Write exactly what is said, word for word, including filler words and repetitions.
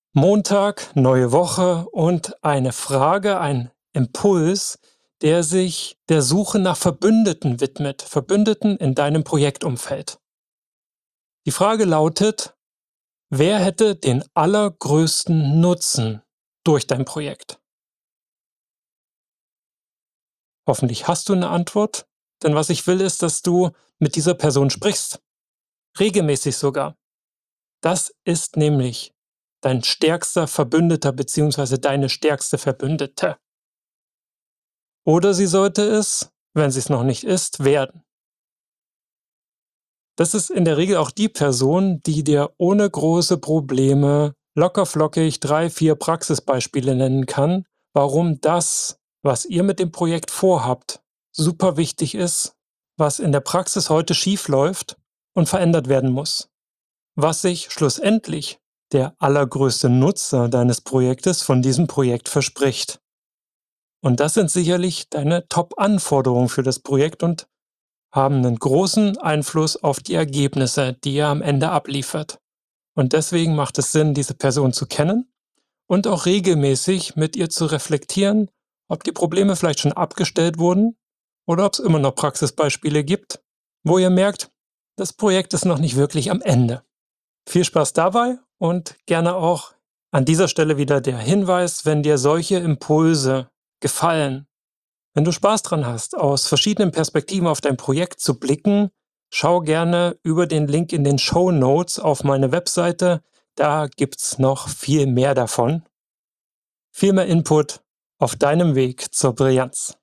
Montag, neue Woche und eine Frage, ein Impuls, der sich der Suche nach Verbündeten widmet, Verbündeten in deinem Projektumfeld. Die Frage lautet: Wer hätte den allergrößten Nutzen durch dein Projekt? Hoffentlich hast du eine Antwort, denn was ich will, ist, dass du mit dieser Person sprichst, regelmäßig sogar. Das ist nämlich dein stärkster Verbündeter beziehungsweise deine stärkste Verbündete. Oder sie sollte es, wenn sie es noch nicht ist, werden. Das ist in der Regel auch die Person, die dir ohne große Probleme lockerflockig drei, vier Praxisbeispiele nennen kann, warum das, was ihr mit dem Projekt vorhabt, super wichtig ist, was in der Praxis heute schief läuft und verändert werden muss. Was sich schlussendlich der allergrößte Nutzer deines Projektes von diesem Projekt verspricht. Und das sind sicherlich deine Top-Anforderungen für das Projekt und haben einen großen Einfluss auf die Ergebnisse, die ihr am Ende abliefert. Und deswegen macht es Sinn, diese Person zu kennen und auch regelmäßig mit ihr zu reflektieren, ob die Probleme vielleicht schon abgestellt wurden oder ob es immer noch Praxisbeispiele gibt, wo ihr merkt, das Projekt ist noch nicht wirklich am Ende. Viel Spaß dabei und gerne auch an dieser Stelle wieder der Hinweis, wenn dir solche Impulse gefallen, wenn du Spaß dran hast, aus verschiedenen Perspektiven auf dein Projekt zu blicken, schau gerne über den Link in den Shownotes auf meine Webseite. Da gibt's noch viel mehr davon. Viel mehr Input auf deinem Weg zur Brillanz.